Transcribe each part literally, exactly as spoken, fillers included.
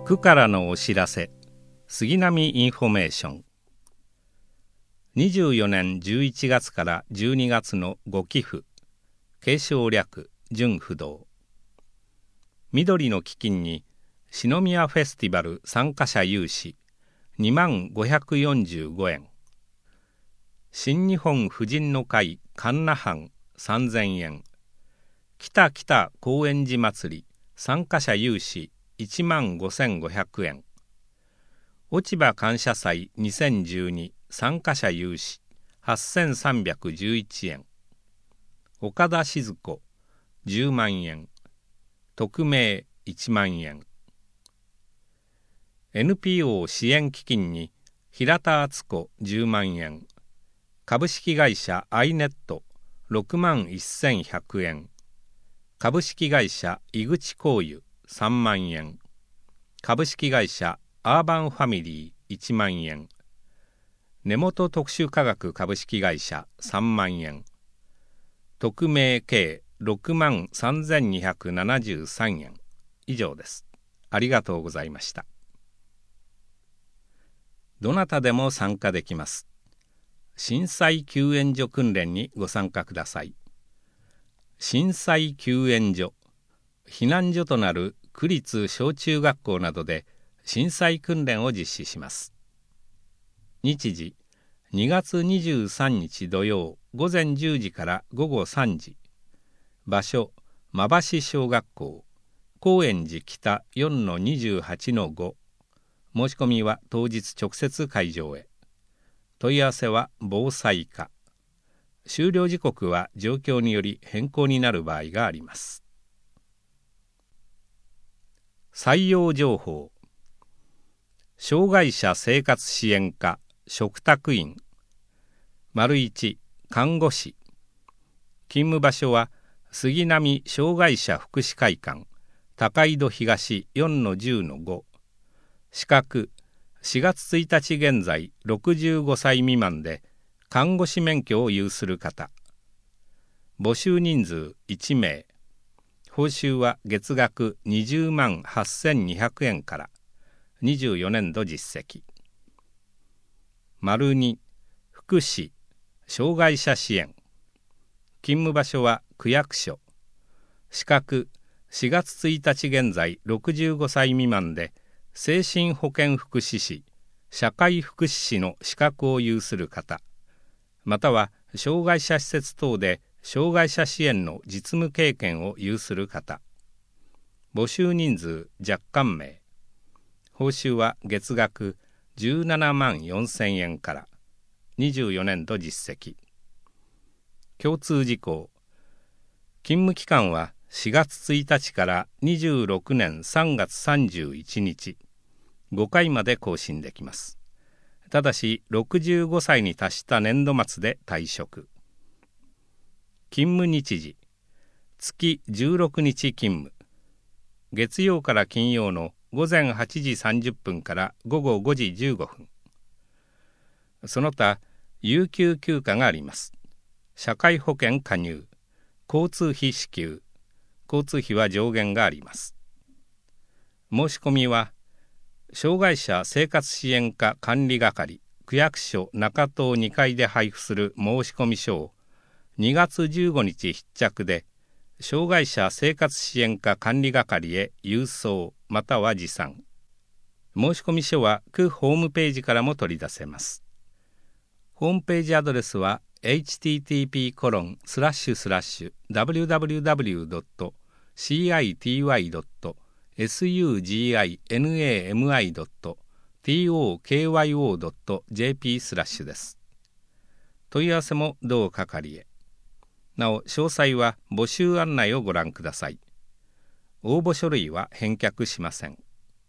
区からのお知らせ、杉並インフォメーション。にじゅうよねんじゅういちがつからじゅうにがつのご寄付、継承略純不動。緑の基金に篠宮フェスティバル参加者有志にまんごひゃくよんじゅうごえん。新日本婦人の会神奈藩さんぜんえん。北北高円寺祭り参加者有志いちまんごせんごひゃくえん。落葉感謝祭にせんじゅうに参加者有志はっせんさんびゃくじゅういちえん。岡田静子じゅうまんえん。匿名いちまんえん。エヌピーオー 支援基金に平田敦子じゅうまんえん。株式会社アイネットろくまんせんひゃくえん。株式会社井口香油さんまんえん。株式会社アーバンファミリーいちまんえん。根本特殊化学株式会社さんまんえん。匿名計ろくまんさんぜんにひゃくななじゅうさんえん。以上です。ありがとうございました。どなたでも参加できます。震災救援所訓練にご参加ください。震災救援所、避難所となる区立小中学校などで震災訓練を実施します。日時、にがつにじゅうさんにち土曜ごぜんじゅうじからごごさんじ。場所、馬橋小学校、高円寺北 よんのにじゅうはちのご。申し込みは当日直接会場へ。問い合わせは防災課。終了時刻は状況により変更になる場合があります。採用情報。障害者生活支援課嘱託員。丸一、看護師。勤務場所は杉並障害者福祉会館高井戸東 よんのじゅうのご。資格、しがつついたち現在ろくじゅうごさい未満で看護師免許を有する方。募集人数いちめい。報酬は月額にじゅうまんはっせんにひゃくえんからにじゅうよねんど実績。丸に、福祉、障害者支援。勤務場所は区役所。資格、しがつついたち現在ろくじゅうごさい未満で精神保健福祉士、社会福祉士の資格を有する方、または障害者施設等で障害者支援の実務経験を有する方。募集人数若干名。報酬は月額じゅうななまんよんせんえんからにじゅうよねんど実績。共通事項。勤務期間はしがつついたちからにじゅうろくねんさんがつさんじゅういちにち。ごかいまで更新できます。ただしろくじゅうごさいに達した年度末で退職。勤務日時、月じゅうろくにち勤務。月曜から金曜のごぜんはちじさんじゅっぷんからごごごじじゅうごふん。その他、有給休暇があります。社会保険加入、交通費支給、交通費は上限があります。申し込みは、障害者生活支援課管理係、区役所中棟にかいで配布する申込書をにがつじゅうごにち必着で、障害者生活支援課管理係へ郵送または持参。申込書は区ホームページからも取り出せます。ホームページアドレスは エイチティーティーピーコロンスラッシュスラッシュダブリューダブリューダブリュードットシーアイティーワイドットエスユージーアイエヌエーエムアイドットティーオーケーワイオードットジェーピー スラッシュです。問い合わせも同係へ。なお、詳細は募集案内をご覧ください。応募書類は返却しません。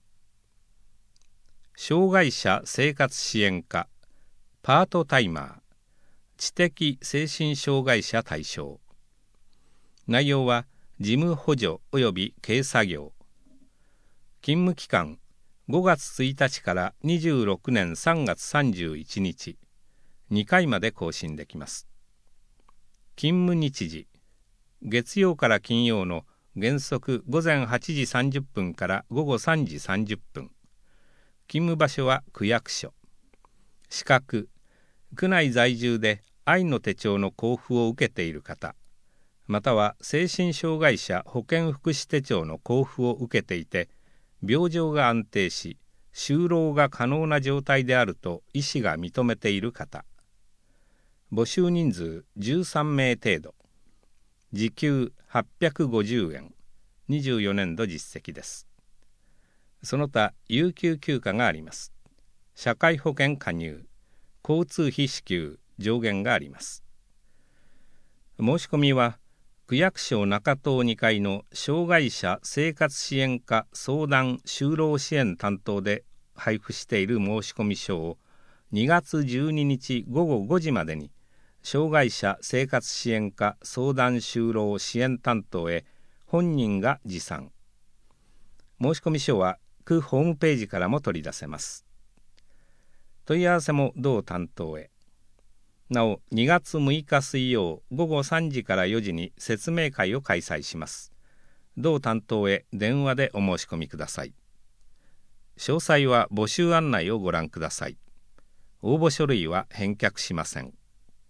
障害者生活支援課パートタイマー知的精神障害者対象。内容は事務補助及び軽作業。勤務期間ごがつついたちからにじゅうろくねんさんがつさんじゅういちにち。にかいまで更新できます。勤務日時、月曜から金曜の原則午前はちじさんじゅっぷんから午後さんじさんじゅっぷん。勤務場所は区役所。資格、区内在住で愛の手帳の交付を受けている方、または精神障害者保健福祉手帳の交付を受けていて、病状が安定し、就労が可能な状態であると医師が認めている方。募集人数じゅうさんめい程度。時給はっぴゃくごじゅうえん。にじゅうよねんど実績です。その他有給休暇があります。社会保険加入、交通費支給、上限があります。申し込みは区役所中東にかいの障害者生活支援課相談就労支援担当で配布している申込書をにがつじゅうににちごごごじまでに障害者生活支援課相談就労支援担当へ本人が持参。申込書は区ホームページからも取り出せます。問い合わせも同担当へ。なおにがつむいか水曜ごごさんじからよじに説明会を開催します。同担当へ電話でお申し込みください。詳細は募集案内をご覧ください。応募書類は返却しません。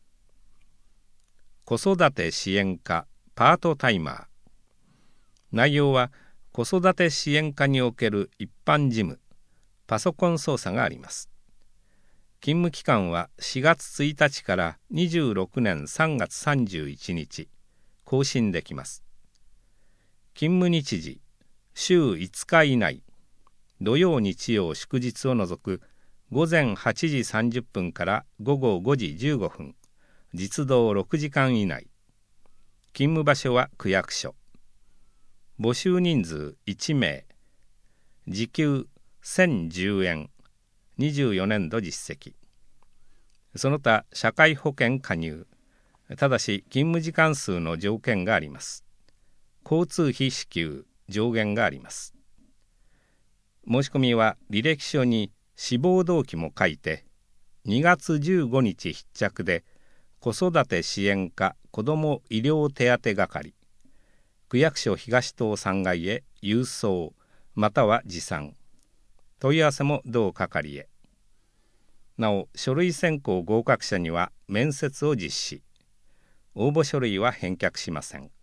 子育て支援課パートタイマー。内容は子育て支援課における一般事務、パソコン操作があります。勤務期間はしがつついたちからにじゅうろくねんさんがつさんじゅういちにち、更新できます。勤務日時、週いつか以内、土曜日曜祝日を除くごぜんはちじさんじゅっぷんからごごごじじゅうごふん、実働ろくじかん以内。勤務場所は区役所。募集人数いちめい。時給せんじゅうえん。にじゅうよねんど実績。その他社会保険加入。ただし勤務時間数の条件があります。交通費支給、上限があります。申し込みは履歴書に志望動機も書いて、にがつじゅうごにち必着で子育て支援課子ども医療手当係、区役所東棟さんがいへ郵送または持参。問い合わせも同係へ。なお書類選考合格者には面接を実施。応募書類は返却しません。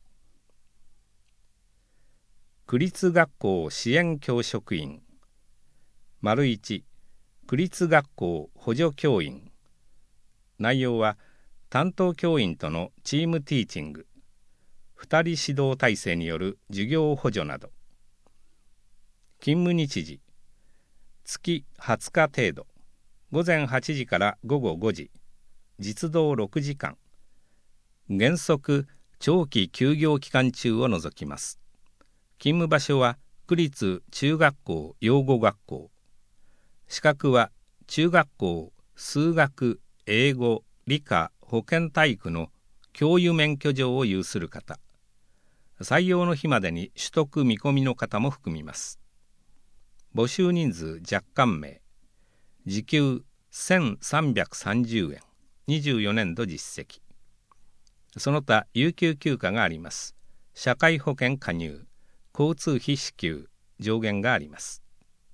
区立学校支援教職員。丸いち、区立学校補助教員。内容は担当教員とのチームティーチング、ふたり指導体制による授業補助など。勤務日時、月はつか程度、ごぜんはちじからごごごじ、実働ろくじかん。原則長期休業期間中を除きます。勤務場所は区立中学校養護学校。資格は中学校数学、英語、理科、保健体育の教諭免許状を有する方。採用の日までに取得見込みの方も含みます。募集人数若干名。時給せんさんびゃくさんじゅうえん。にじゅうよねんど実績。その他有給休暇があります。社会保険加入、交通費支給、上限があります。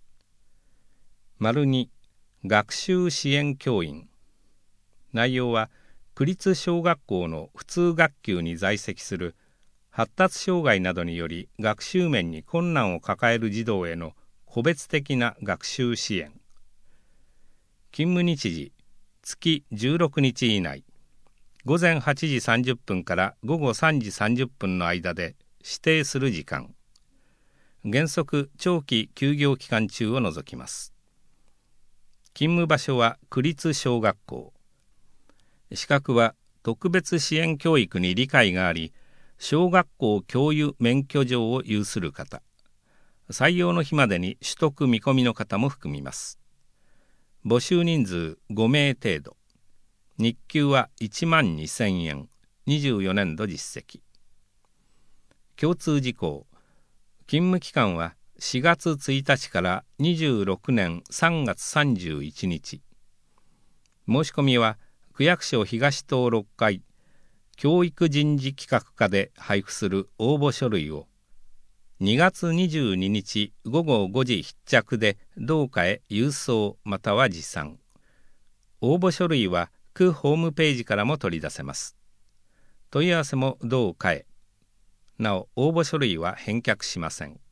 丸に、学習支援教員。内容は区立小学校の普通学級に在籍する発達障害などにより学習面に困難を抱える児童への個別的な学習支援。勤務日時、月じゅうろくにち以内、ごぜんはちじさんじゅっぷんからごごさんじさんじゅっぷんの間で指定する時間。原則長期休業期間中を除きます。勤務場所は区立小学校。資格は特別支援教育に理解があり、小学校教諭免許状を有する方。採用の日までに取得見込みの方も含みます。募集人数ごめい程度。日給はいちまんにせんえん。にじゅうよねんど実績。共通事項。勤務期間はしがつついたちからにじゅうろくねんさんがつさんじゅういちにち。申し込みは区役所東棟ろっかい教育人事企画課で配布する応募書類をにがつにじゅうににちごごごじ必着で同課へ郵送または持参。応募書類は区ホームページからも取り出せます。問い合わせも同課へ。なお応募書類は返却しません。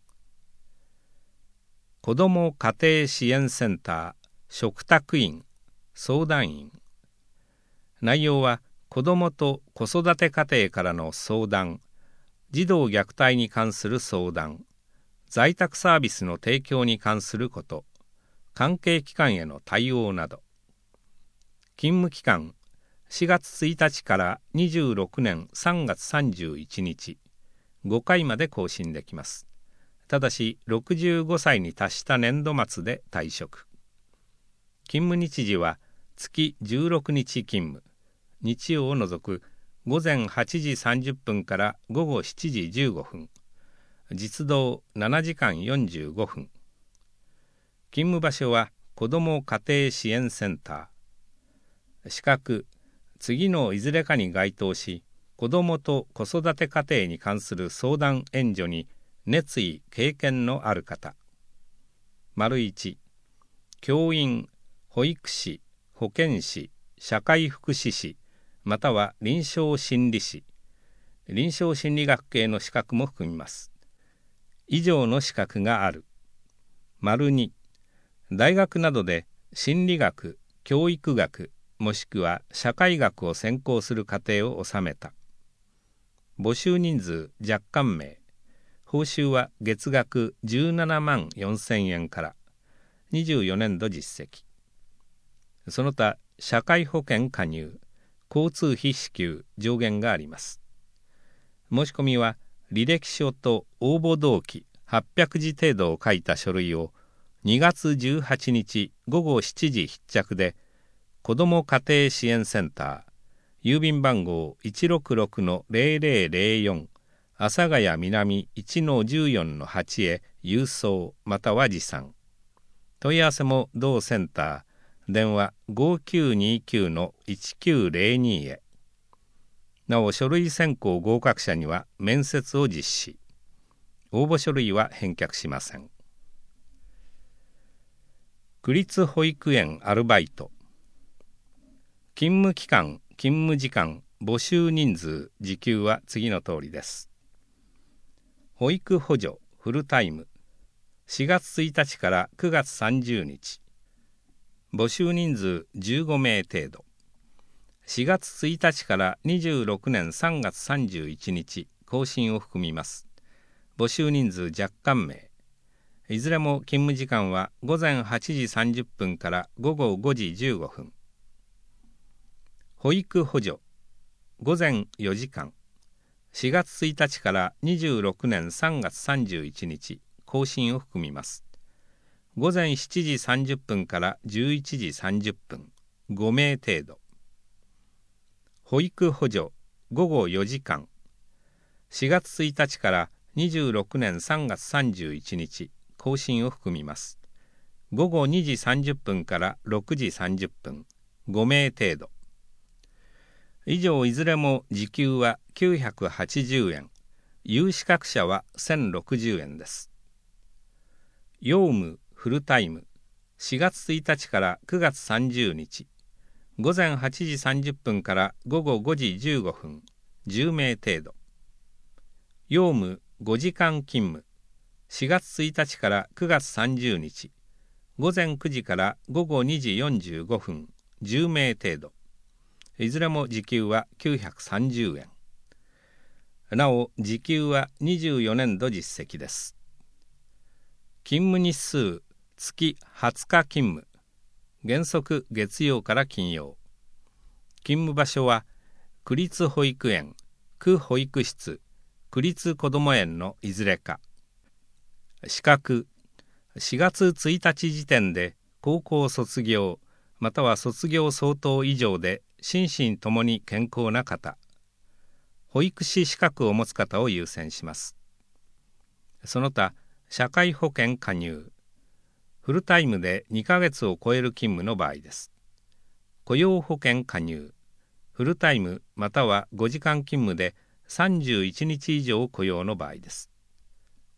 子ども家庭支援センター嘱託員相談員。内容は子どもと子育て家庭からの相談、児童虐待に関する相談、在宅サービスの提供に関すること、関係機関への対応など。勤務期間しがつついたちからにじゅうろくねんさんがつさんじゅういちにち、ごかいまで更新できます。ただしろくじゅうごさいに達した年度末で退職。勤務日時は月じゅうろくにち勤務、日曜を除くごぜんはちじさんじゅっぷんからごごしちじじゅうごふん、実働ななじかんよんじゅうごふん。勤務場所は子ども家庭支援センター。資格、次のいずれかに該当し、子どもと子育て家庭に関する相談援助に熱意・経験のある方。丸いち、教員、保育士、保健師、社会福祉士、または臨床心理士、臨床心理学系の資格も含みます。以上の資格がある。丸に、大学などで心理学、教育学、もしくは社会学を専攻する課程を収めた。募集人数若干名。報酬は月額じゅうななまんよんせんえんから。にじゅうよねんど実績。その他社会保険加入、交通費支給上限があります。申し込みは履歴書と応募動機はっぴゃくじ程度を書いた書類をにがつじゅうはちにちごごしちじ必着で子ども家庭支援センター郵便番号 いちろくろくのぜろぜろぜろよん 阿佐ヶ谷南 いちのじゅうよんのはち へ郵送または持参。問い合わせも同センター電話 ごきゅうにきゅうのいちきゅうぜろに へ。なお書類選考合格者には面接を実施。応募書類は返却しません。区立保育園アルバイト。勤務期間、勤務時間、募集人数、時給は次の通りです。保育補助フルタイムしがつついたちからくがつさんじゅうにち、募集人数じゅうごめい程度。しがつついたちからにじゅうろくねんさんがつさんじゅういちにち、更新を含みます。募集人数若干名。いずれも勤務時間はごぜんはちじさんじゅっぷんからごごごじじゅうごふん。保育補助ごぜんよじかん。しがつついたちからにじゅうろくねんさんがつさんじゅういちにち、更新を含みます。ごぜんしちじさんじゅっぷんからじゅういちじさんじゅっぷん、ごめい程度。保育補助ごごよじかん。しがつついたちからにじゅうろくねんさんがつさんじゅういちにち、更新を含みます。ごごにじさんじゅっぷんからろくじさんじゅっぷん、ごめい程度。以上いずれも時給はきゅうひゃくはちじゅうえん、有資格者はせんろくじゅうえんです。用務フルタイムしがつついたちからくがつさんじゅうにち、ごぜんはちじさんじゅっぷんからごごごじじゅうごふん、じゅうめい程度。用務ごじかん勤務しがつついたちからくがつさんじゅうにち、ごぜんくじからごごにじよんじゅうごふん、じゅうめい程度。いずれも時給はきゅうひゃくさんじゅうえん。なお時給はにじゅうよねんど実績です。勤務日数月はつか勤務、原則月曜から金曜。勤務場所は区立保育園、区保育室、区立こども園のいずれか。資格、しがつついたち時点で高校卒業または卒業相当以上で心身ともに健康な方、保育士資格を持つ方を優先します。その他社会保険加入、フルタイムでにかげつを超える勤務の場合です。雇用保険加入、フルタイムまたはごじかん勤務でさんじゅういちにち以上雇用の場合です。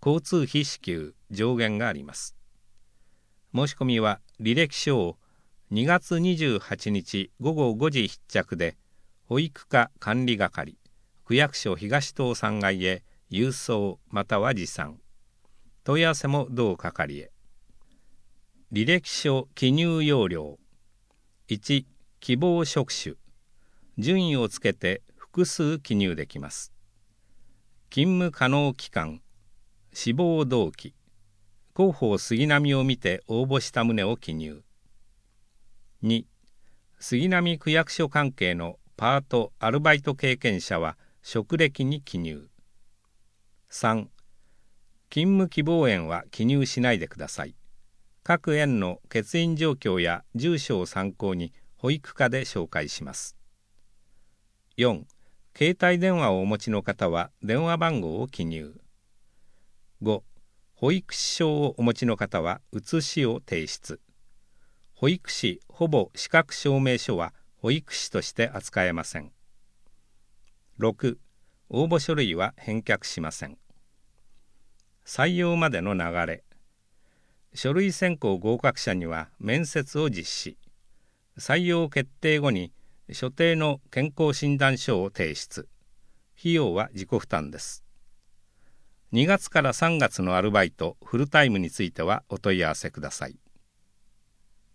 交通費支給上限があります。申し込みは履歴書をにがつにじゅうはちにちごごごじ必着で保育課管理係区役所東棟さんがいへ郵送または持参。問い合わせも同係へ。履歴書記入要領。いち、希望職種。順位をつけて複数記入できます。勤務可能期間、志望動機、広報杉並を見て応募した旨を記入。に、杉並区役所関係のパート・アルバイト経験者は職歴に記入。さん、勤務希望園は記入しないでください。各園の欠員状況や住所を参考に保育課で紹介します。よん、携帯電話をお持ちの方は電話番号を記入。ご、保育士証をお持ちの方は写しを提出。保育士ほぼ資格証明書は保育士として扱えません。ろく、応募書類は返却しません。採用までの流れ。書類選考合格者には面接を実施。採用決定後に所定の健康診断書を提出。費用は自己負担です。にがつからさんがつのアルバイトフルタイムについてはお問い合わせください。